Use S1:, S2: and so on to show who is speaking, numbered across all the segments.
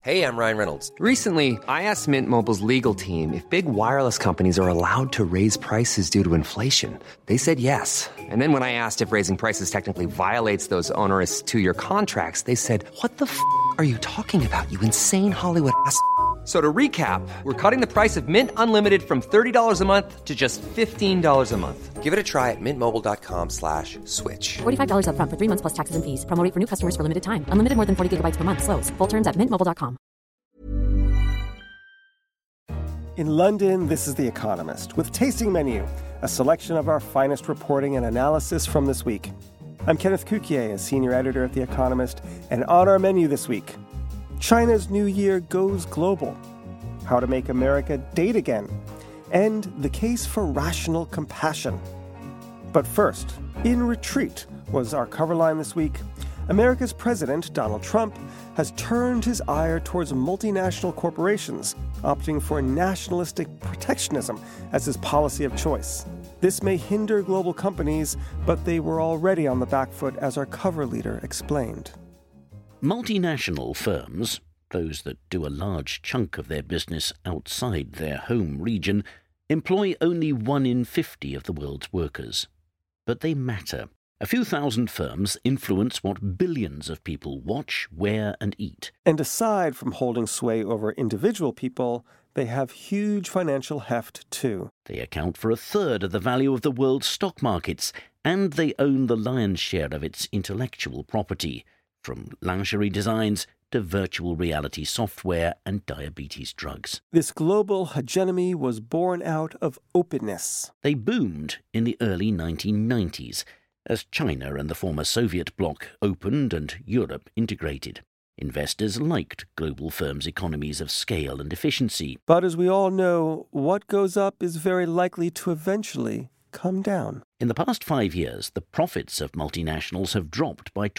S1: Hey, I'm Ryan Reynolds.
S2: Recently, I asked Mint Mobile's legal team if big wireless companies are allowed to raise prices due to inflation. They said yes. And then when I asked if raising prices technically violates those onerous two-year contracts, they said, "What the f*** are you talking about, you insane Hollywood ass?" So to recap, we're cutting the price of Mint Unlimited from $30 a month to just $15 a month.
S1: Give it a try at mintmobile.com/switch.
S3: $45 up front for 3 months plus taxes and fees. Promo rate for new customers for limited time. Unlimited more than 40 gigabytes per month. Slows full terms at mintmobile.com.
S4: In London, this is The Economist with Tasting Menu, a selection of our finest reporting and analysis from this week. I'm Kenneth Cukier, a senior editor at The Economist, and on our menu this week, China's New Year goes global, how to make America date again, and the case for rational compassion. But first, in retreat was our cover line this week. America's president, Donald Trump, has turned his ire towards multinational corporations, opting for nationalistic protectionism as his policy of choice. This may hinder global companies, but they were already on the back foot, as our cover leader explained.
S5: Multinational firms, those that do a large chunk of their business outside their home region, employ only 1 in 50 of the world's workers. But they matter. A few thousand firms influence what billions of people watch, wear, and eat.
S4: And aside from holding sway over individual people, they have huge financial heft too.
S5: They account for 1/3 of the value of the world's stock markets, and they own the lion's share of its intellectual property, from lingerie designs to virtual reality software and diabetes drugs.
S4: This global hegemony was born out of openness.
S5: They boomed in the early 1990s as China and the former Soviet bloc opened and Europe integrated. Investors liked global firms' economies of scale and efficiency.
S4: But as we all know, what goes up is very likely to eventually come down.
S5: In the past 5 years, the profits of multinationals have dropped by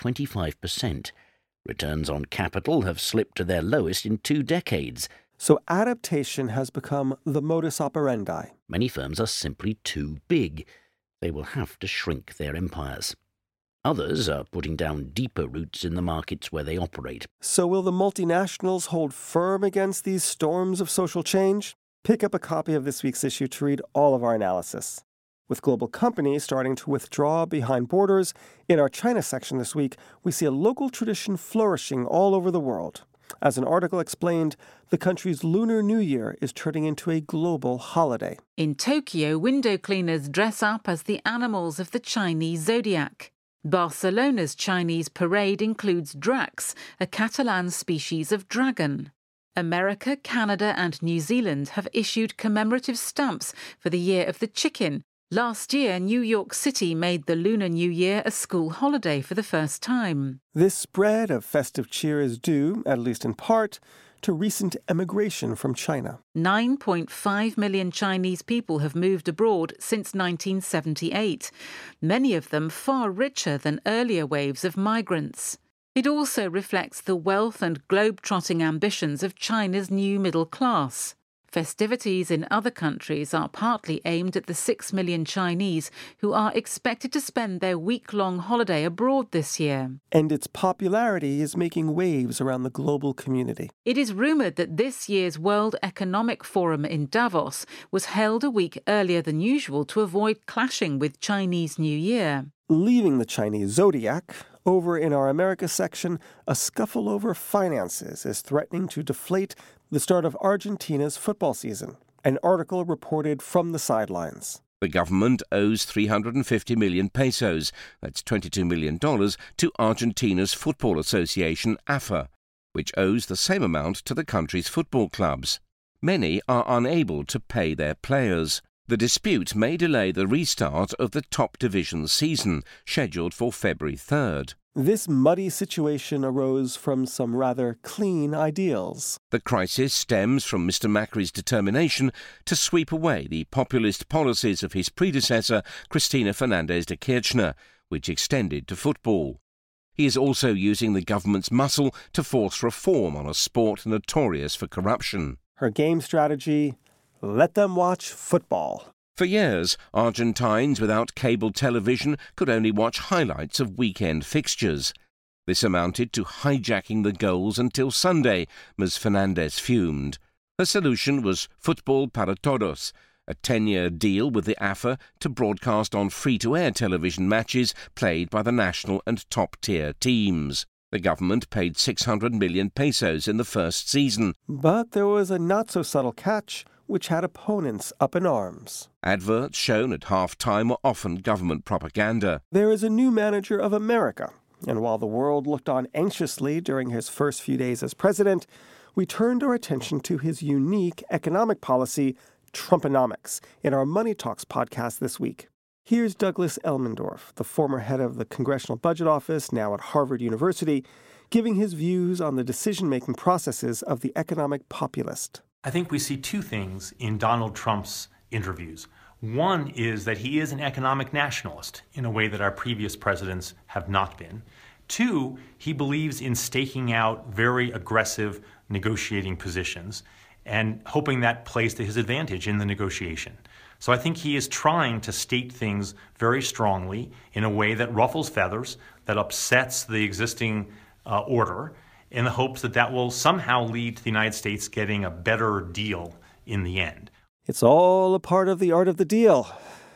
S5: 25%. Returns on capital have slipped to their lowest in 2 decades.
S4: So adaptation has become the modus operandi.
S5: Many firms are simply too big. They will have to shrink their empires. Others are putting down deeper roots in the markets where they operate.
S4: So will the multinationals hold firm against these storms of social change? Pick up a copy of this week's issue to read all of our analysis. With global companies starting to withdraw behind borders, in our China section this week, we see a local tradition flourishing all over the world. As an article explained, the country's Lunar New Year is turning into a global holiday.
S6: In Tokyo, window cleaners dress up as the animals of the Chinese zodiac. Barcelona's Chinese parade includes Drax, a Catalan species of dragon. America, Canada and New Zealand have issued commemorative stamps for the Year of the Chicken. Last year, New York City made the Lunar New Year a school holiday for the first time.
S4: This spread of festive cheer is due, at least in part, to recent emigration from China.
S6: 9.5 million Chinese people have moved abroad since 1978, many of them far richer than earlier waves of migrants. It also reflects the wealth and globe-trotting ambitions of China's new middle class. Festivities in other countries are partly aimed at the 6 million Chinese who are expected to spend their week-long holiday abroad this year.
S4: And its popularity is making waves around the global community.
S6: It is rumoured that this year's World Economic Forum in Davos was held a week earlier than usual to avoid clashing with Chinese New Year.
S4: Leaving the Chinese zodiac, over in our America section, a scuffle over finances is threatening to deflate the start of Argentina's football season. An article reported from the sidelines.
S7: The government owes 350 million pesos, that's $22 million, to Argentina's Football Association, AFA, which owes the same amount to the country's football clubs. Many are unable to pay their players. The dispute may delay the restart of the top division season, scheduled for February 3rd.
S4: This muddy situation arose from some rather clean ideals.
S7: The crisis stems from Mr. Macri's determination to sweep away the populist policies of his predecessor, Cristina Fernández de Kirchner, which extended to football. He is also using the government's muscle to force reform on a sport notorious for corruption.
S4: Her game strategy: let them watch football.
S7: For years, Argentines without cable television could only watch highlights of weekend fixtures. This amounted to hijacking the goals until Sunday, Ms. Fernandez fumed. Her solution was Football para Todos, a 10-year deal with the AFA to broadcast on free-to-air television matches played by the national and top-tier teams. The government paid 600 million pesos in the first season.
S4: But there was a not-so-subtle catch, which had opponents up in arms.
S7: Adverts shown at half-time were often government propaganda.
S4: There is a new manager of America, and while the world looked on anxiously during his first few days as president, we turned our attention to his unique economic policy, Trumponomics, in our Money Talks podcast this week. Here's Douglas Elmendorf, the former head of the Congressional Budget Office, now at Harvard University, giving his views on the decision-making processes of the economic populist.
S8: I think we see two things in Donald Trump's interviews. One is that he is an economic nationalist in a way that our previous presidents have not been. Two, he believes in staking out very aggressive negotiating positions and hoping that plays to his advantage in the negotiation. So I think he is trying to state things very strongly in a way that ruffles feathers, that upsets the existing order, in the hopes that that will somehow lead to the United States getting a better deal in the end.
S4: It's all a part of the art of the deal.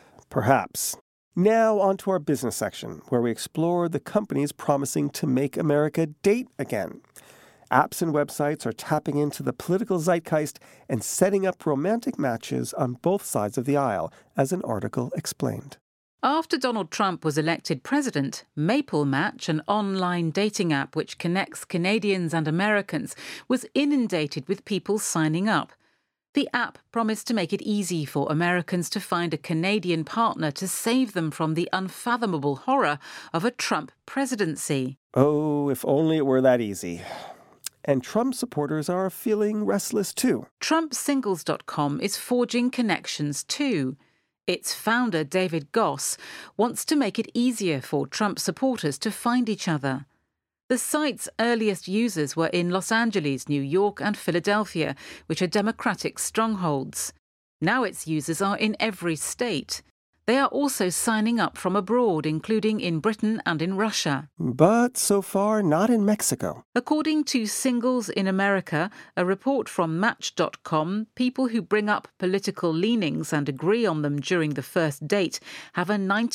S4: Perhaps. Now on to our business section, where we explore the companies promising to make America date again. Apps and websites are tapping into the political zeitgeist and setting up romantic matches on both sides of the aisle, as an article explained.
S6: After Donald Trump was elected president, Maple Match, an online dating app which connects Canadians and Americans, was inundated with people signing up. The app promised to make it easy for Americans to find a Canadian partner to save them from the unfathomable horror of a Trump presidency.
S4: Oh, if only it were that easy. And Trump supporters are feeling restless too.
S6: TrumpSingles.com is forging connections too. Its founder, David Goss, wants to make it easier for Trump supporters to find each other. The site's earliest users were in Los Angeles, New York, and Philadelphia, which are Democratic strongholds. Now its users are in every state. They are also signing up from abroad, including in Britain and in Russia.
S4: But so far, not in Mexico.
S6: According to Singles in America, a report from Match.com, people who bring up political leanings and agree on them during the first date have a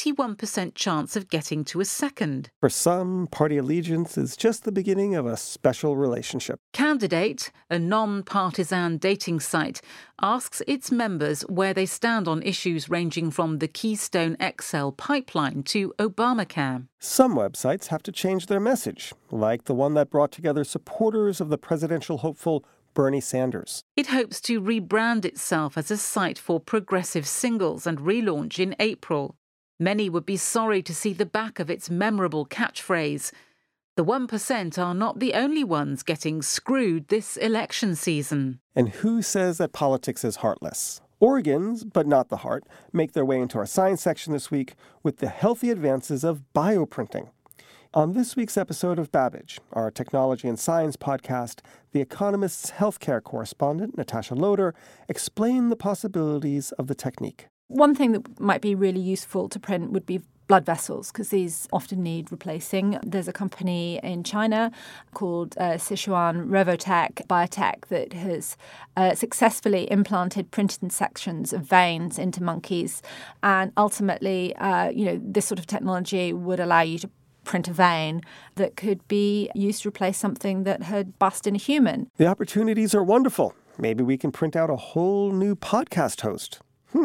S6: 91% chance of getting to a second.
S4: For some, party allegiance is just the beginning of a special relationship.
S6: Candidate, a non-partisan dating site, asks its members where they stand on issues ranging from the Keystone XL pipeline to Obamacare.
S4: Some websites have to change their message, like the one that brought together supporters of the presidential hopeful Bernie Sanders.
S6: It hopes to rebrand itself as a site for progressive singles and relaunch in April. Many would be sorry to see the back of its memorable catchphrase. The 1% are not the only ones getting screwed this election season.
S4: And who says that politics is heartless? Organs, but not the heart, make their way into our science section this week with the healthy advances of bioprinting. On this week's episode of Babbage, our technology and science podcast, The Economist's healthcare correspondent, Natasha Loder, explained the possibilities of the technique.
S9: One thing that might be really useful to print would be blood vessels, because these often need replacing. There's a company in China called Sichuan Revotech Biotech that has successfully implanted printed sections of veins into monkeys. And ultimately, this sort of technology would allow you to print a vein that could be used to replace something that had bust in a human.
S4: The opportunities are wonderful. Maybe we can print out a whole new podcast host.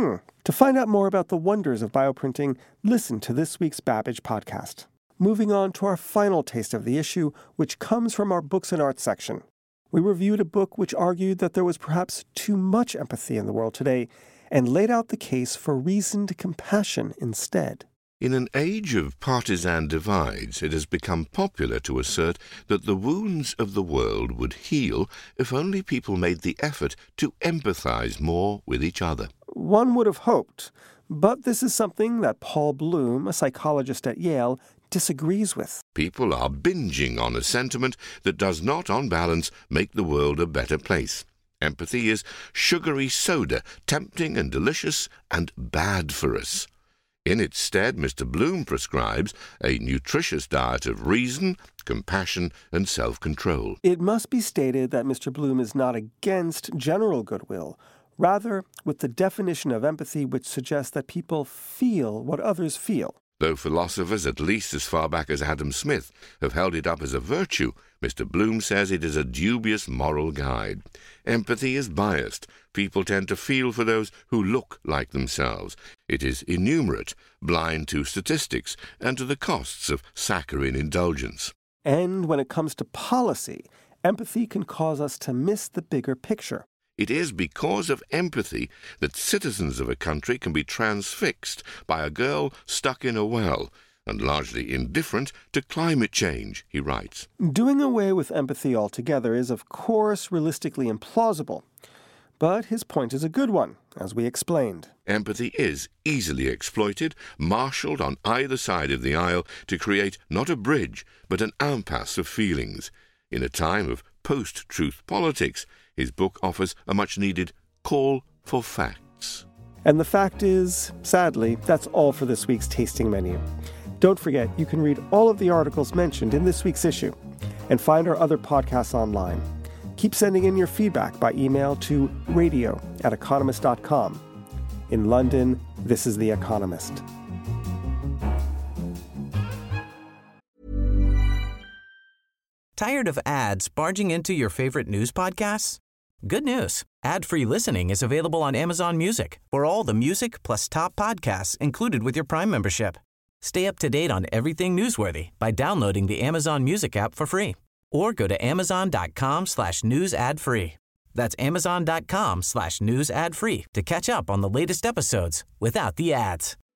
S4: To find out more about the wonders of bioprinting, listen to this week's Babbage podcast. Moving on to our final taste of the issue, which comes from our books and arts section. We reviewed a book which argued that there was perhaps too much empathy in the world today and laid out the case for reasoned compassion instead.
S10: In an age of partisan divides, it has become popular to assert that the wounds of the world would heal if only people made the effort to empathize more with each other.
S4: One would have hoped, but this is something that Paul Bloom, a psychologist at Yale, disagrees with.
S10: People are binging on a sentiment that does not, on balance, make the world a better place. Empathy is sugary soda, tempting and delicious, and bad for us. In its stead, Mr. Bloom prescribes a nutritious diet of reason, compassion, and self-control.
S4: It must be stated that Mr. Bloom is not against general goodwill, rather with the definition of empathy which suggests that people feel what others feel.
S10: Though philosophers, at least as far back as Adam Smith, have held it up as a virtue, Mr. Bloom says it is a dubious moral guide. Empathy is biased. People tend to feel for those who look like themselves. It is innumerate, blind to statistics, and to the costs of saccharine indulgence.
S4: And when it comes to policy, empathy can cause us to miss the bigger picture.
S10: It is because of empathy that citizens of a country can be transfixed by a girl stuck in a well and largely indifferent to climate change, he writes.
S4: Doing away with empathy altogether is, of course, realistically implausible. But his point is a good one, as we explained.
S10: Empathy is easily exploited, marshalled on either side of the aisle to create not a bridge, but an impasse of feelings. In a time of post-truth politics, his book offers a much-needed call for facts.
S4: And the fact is, sadly, that's all for this week's tasting menu. Don't forget, you can read all of the articles mentioned in this week's issue and find our other podcasts online. Keep sending in your feedback by email to radio@economist.com. In London, this is The Economist.
S11: Tired of ads barging into your favorite news podcasts? Good news. Ad-free listening is available on Amazon Music for all the music plus top podcasts included with your Prime membership. Stay up to date on everything newsworthy by downloading the Amazon Music app for free or go to amazon.com/news ad free. That's amazon.com/news ad free to catch up on the latest episodes without the ads.